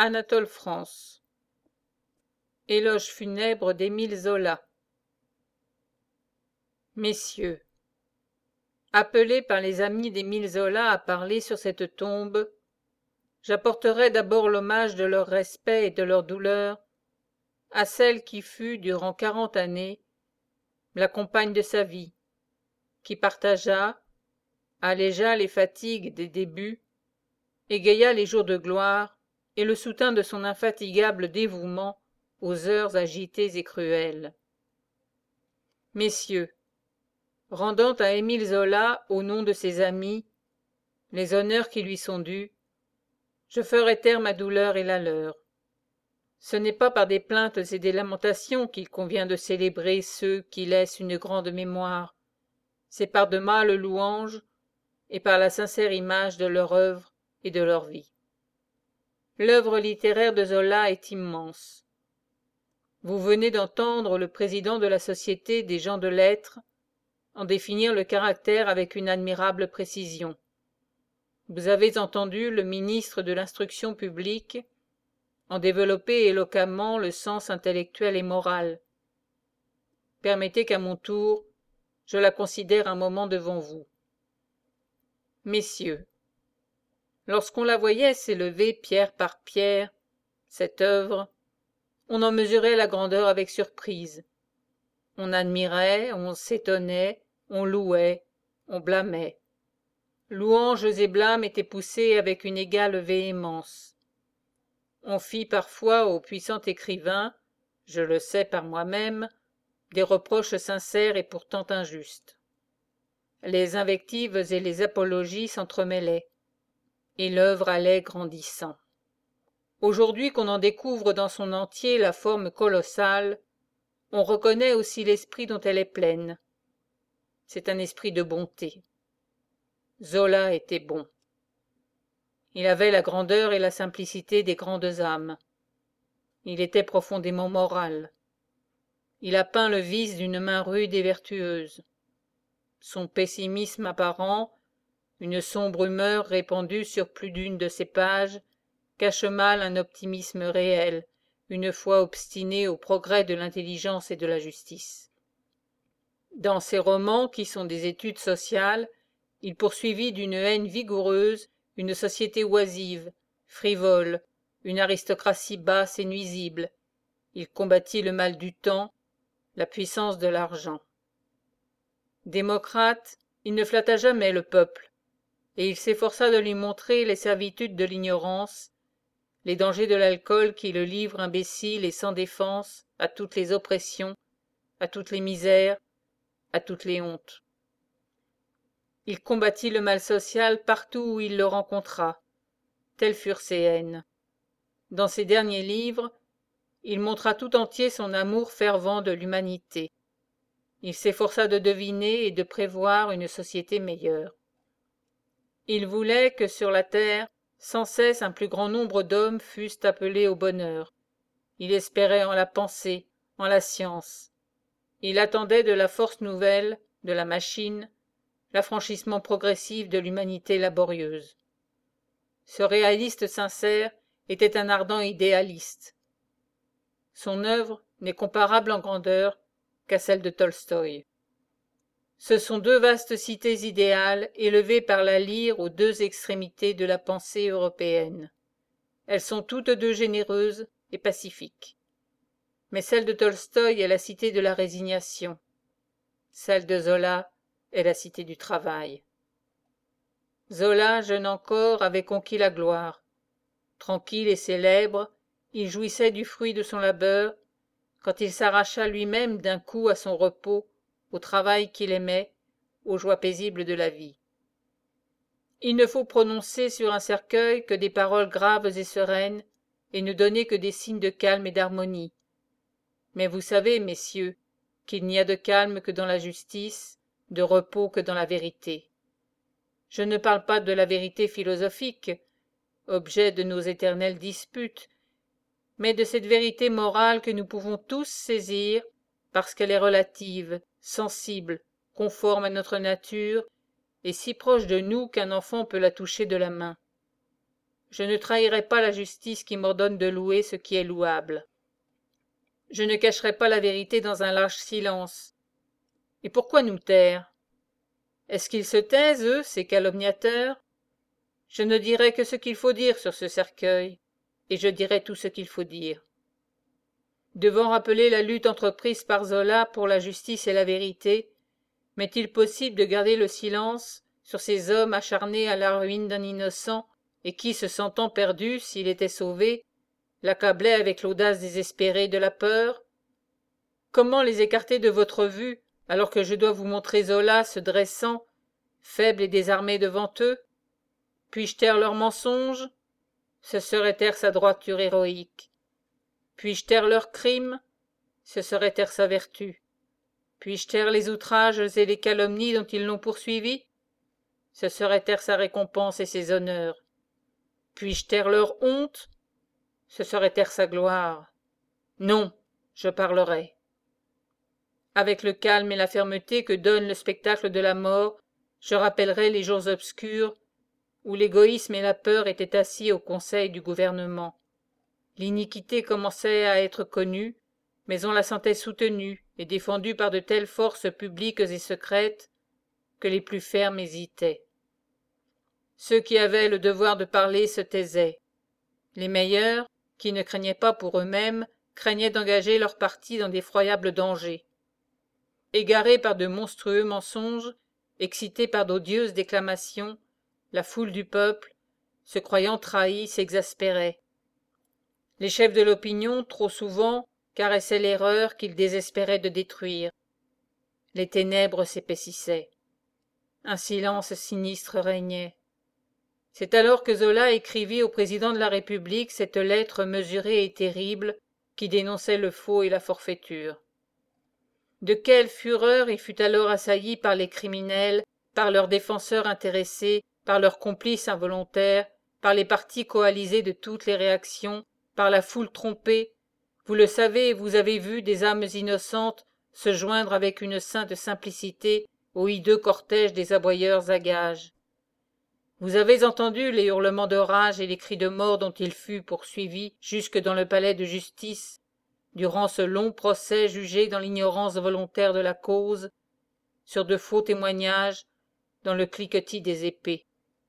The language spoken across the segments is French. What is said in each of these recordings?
Anatole France. Éloge funèbre d'Émile Zola. Messieurs, appelé par les amis d'Émile Zola à parler sur cette tombe, j'apporterai d'abord l'hommage de leur respect et de leur douleur à celle qui fut, durant 40 années, la compagne de sa vie, qui partagea, allégea les fatigues des débuts, égaya les jours de gloire et le soutint de son infatigable dévouement aux heures agitées et cruelles. Messieurs, rendant à Émile Zola, au nom de ses amis, les honneurs qui lui sont dus, je ferai taire ma douleur et la leur. Ce n'est pas par des plaintes et des lamentations qu'il convient de célébrer ceux qui laissent une grande mémoire, c'est par de mâles louanges et par la sincère image de leur œuvre et de leur vie. L'œuvre littéraire de Zola est immense. Vous venez d'entendre le président de la Société des gens de lettres en définir le caractère avec une admirable précision. Vous avez entendu le ministre de l'Instruction publique en développer éloquemment le sens intellectuel et moral. Permettez qu'à mon tour, je la considère un moment devant vous. Messieurs, lorsqu'on la voyait s'élever pierre par pierre, cette œuvre, on en mesurait la grandeur avec surprise. On admirait, on s'étonnait, on louait, on blâmait. Louanges et blâmes étaient poussés avec une égale véhémence. On fit parfois au puissant écrivain, je le sais par moi-même, des reproches sincères et pourtant injustes. Les invectives et les apologies s'entremêlaient, et l'œuvre allait grandissant. Aujourd'hui qu'on en découvre dans son entier la forme colossale, on reconnaît aussi l'esprit dont elle est pleine. C'est un esprit de bonté. Zola était bon. Il avait la grandeur et la simplicité des grandes âmes. Il était profondément moral. Il a peint le vice d'une main rude et vertueuse. Son pessimisme apparent, une sombre humeur répandue sur plus d'une de ses pages, cache mal un optimisme réel, une foi obstinée au progrès de l'intelligence et de la justice. Dans ses romans, qui sont des études sociales, il poursuivit d'une haine vigoureuse une société oisive, frivole, une aristocratie basse et nuisible. Il combattit le mal du temps, la puissance de l'argent. Démocrate, il ne flatta jamais le peuple, et il s'efforça de lui montrer les servitudes de l'ignorance, les dangers de l'alcool qui le livre imbécile et sans défense à toutes les oppressions, à toutes les misères, à toutes les hontes. Il combattit le mal social partout où il le rencontra. Telles furent ses haines. Dans ses derniers livres, il montra tout entier son amour fervent de l'humanité. Il s'efforça de deviner et de prévoir une société meilleure. Il voulait que sur la terre, sans cesse un plus grand nombre d'hommes fussent appelés au bonheur. Il espérait en la pensée, en la science. Il attendait de la force nouvelle, de la machine, l'affranchissement progressif de l'humanité laborieuse. Ce réaliste sincère était un ardent idéaliste. Son œuvre n'est comparable en grandeur qu'à celle de Tolstoï. Ce sont deux vastes cités idéales élevées par la lyre aux deux extrémités de la pensée européenne. Elles sont toutes deux généreuses et pacifiques. Mais celle de Tolstoï est la cité de la résignation. Celle de Zola est la cité du travail. Zola, jeune encore, avait conquis la gloire. Tranquille et célèbre, il jouissait du fruit de son labeur, quand il s'arracha lui-même d'un coup à son repos, au travail qu'il aimait, aux joies paisibles de la vie. Il ne faut prononcer sur un cercueil que des paroles graves et sereines, et ne donner que des signes de calme et d'harmonie. Mais vous savez, messieurs, qu'il n'y a de calme que dans la justice, de repos que dans la vérité. Je ne parle pas de la vérité philosophique, objet de nos éternelles disputes, mais de cette vérité morale que nous pouvons tous saisir, parce qu'elle est relative, sensible, conforme à notre nature, et si proche de nous qu'un enfant peut la toucher de la main. Je ne trahirai pas la justice qui m'ordonne de louer ce qui est louable. Je ne cacherai pas la vérité dans un lâche silence. Et pourquoi nous taire? Est-ce qu'ils se taisent, eux, ces calomniateurs? Je ne dirai que ce qu'il faut dire sur ce cercueil, et je dirai tout ce qu'il faut dire. Devant rappeler la lutte entreprise par Zola pour la justice et la vérité, m'est-il possible de garder le silence sur ces hommes acharnés à la ruine d'un innocent et qui, se sentant perdus s'il était sauvé, l'accablaient avec l'audace désespérée de la peur? Comment les écarter de votre vue alors que je dois vous montrer Zola se dressant, faible et désarmé devant eux? Puis-je taire leurs mensonges? Ce serait taire sa droiture héroïque. Puis-je taire leurs crimes? Ce serait taire sa vertu. Puis-je taire les outrages et les calomnies dont ils l'ont poursuivi? Ce serait taire sa récompense et ses honneurs. Puis-je taire leur honte? Ce serait taire sa gloire. Non, je parlerai. Avec le calme et la fermeté que donne le spectacle de la mort, je rappellerai les jours obscurs où l'égoïsme et la peur étaient assis au conseil du gouvernement. L'iniquité commençait à être connue, mais on la sentait soutenue et défendue par de telles forces publiques et secrètes que les plus fermes hésitaient. Ceux qui avaient le devoir de parler se taisaient. Les meilleurs, qui ne craignaient pas pour eux-mêmes, craignaient d'engager leur parti dans d'effroyables dangers. Égarés par de monstrueux mensonges, excités par d'odieuses déclamations, la foule du peuple, se croyant trahie, s'exaspérait. Les chefs de l'opinion, trop souvent, caressaient l'erreur qu'ils désespéraient de détruire. Les ténèbres s'épaississaient. Un silence sinistre régnait. C'est alors que Zola écrivit au président de la République cette lettre mesurée et terrible qui dénonçait le faux et la forfaiture. De quelle fureur il fut alors assailli par les criminels, par leurs défenseurs intéressés, par leurs complices involontaires, par les partis coalisés de toutes les réactions, par la foule trompée. Vous le savez et vous avez vu des âmes innocentes se joindre avec une sainte simplicité au hideux cortège des aboyeurs à gages. Vous avez entendu les hurlements de rage et les cris de mort dont il fut poursuivi jusque dans le palais de justice, durant ce long procès jugé dans l'ignorance volontaire de la cause, sur de faux témoignages, dans le cliquetis des épées.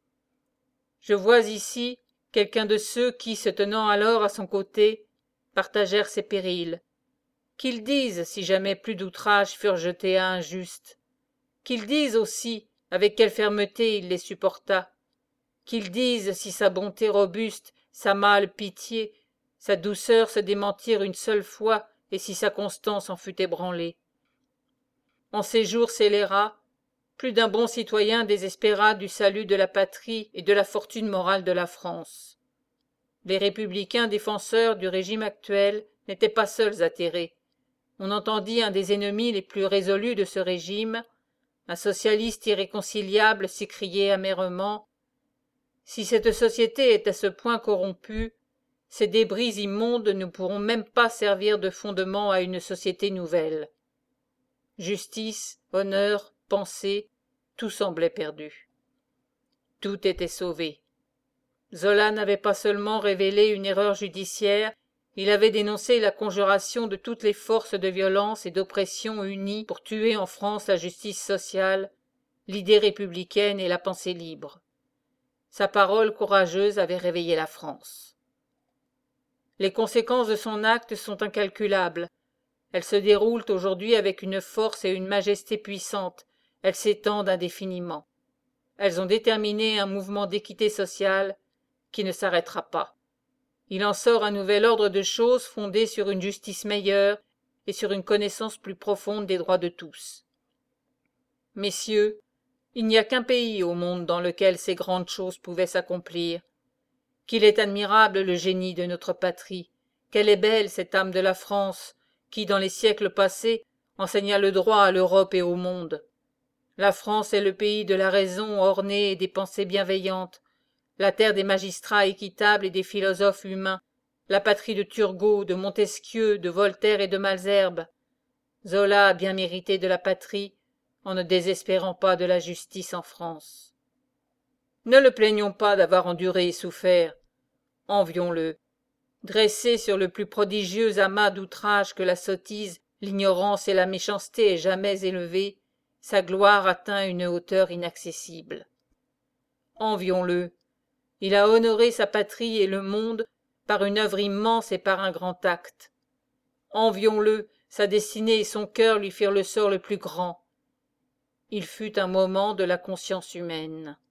Je vois ici quelqu'un de ceux qui, se tenant alors à son côté, partagèrent ses périls. Qu'ils disent si jamais plus d'outrages furent jetés à un juste. Qu'ils disent aussi avec quelle fermeté il les supporta. Qu'ils disent si sa bonté robuste, sa mâle pitié, sa douceur se démentirent une seule fois et si sa constance en fut ébranlée. En ces jours scélérats, plus d'un bon citoyen désespéra du salut de la patrie et de la fortune morale de la France. Les républicains défenseurs du régime actuel n'étaient pas seuls atterrés. On entendit un des ennemis les plus résolus de ce régime, un socialiste irréconciliable, s'écrier amèrement « Si cette société est à ce point corrompue, ces débris immondes ne pourront même pas servir de fondement à une société nouvelle. » Justice, honneur, pensée, tout semblait perdu. Tout était sauvé. Zola n'avait pas seulement révélé une erreur judiciaire, il avait dénoncé la conjuration de toutes les forces de violence et d'oppression unies pour tuer en France la justice sociale, l'idée républicaine et la pensée libre. Sa parole courageuse avait réveillé la France. Les conséquences de son acte sont incalculables. Elles se déroulent aujourd'hui avec une force et une majesté puissantes. Elles s'étendent indéfiniment. Elles ont déterminé un mouvement d'équité sociale qui ne s'arrêtera pas. Il en sort un nouvel ordre de choses fondé sur une justice meilleure et sur une connaissance plus profonde des droits de tous. Messieurs, il n'y a qu'un pays au monde dans lequel ces grandes choses pouvaient s'accomplir. Qu'il est admirable le génie de notre patrie, qu'elle est belle cette âme de la France, qui, dans les siècles passés, enseigna le droit à l'Europe et au monde. La France est le pays de la raison ornée et des pensées bienveillantes, la terre des magistrats équitables et des philosophes humains, la patrie de Turgot, de Montesquieu, de Voltaire et de Malesherbes. Zola a bien mérité de la patrie, en ne désespérant pas de la justice en France. Ne le plaignons pas d'avoir enduré et souffert. Envions-le. Dressé sur le plus prodigieux amas d'outrages que la sottise, l'ignorance et la méchanceté aient jamais élevé, sa gloire atteint une hauteur inaccessible. Envions-le. Il a honoré sa patrie et le monde par une œuvre immense et par un grand acte. Envions-le, sa destinée et son cœur lui firent le sort le plus grand. Il fut un moment de la conscience humaine.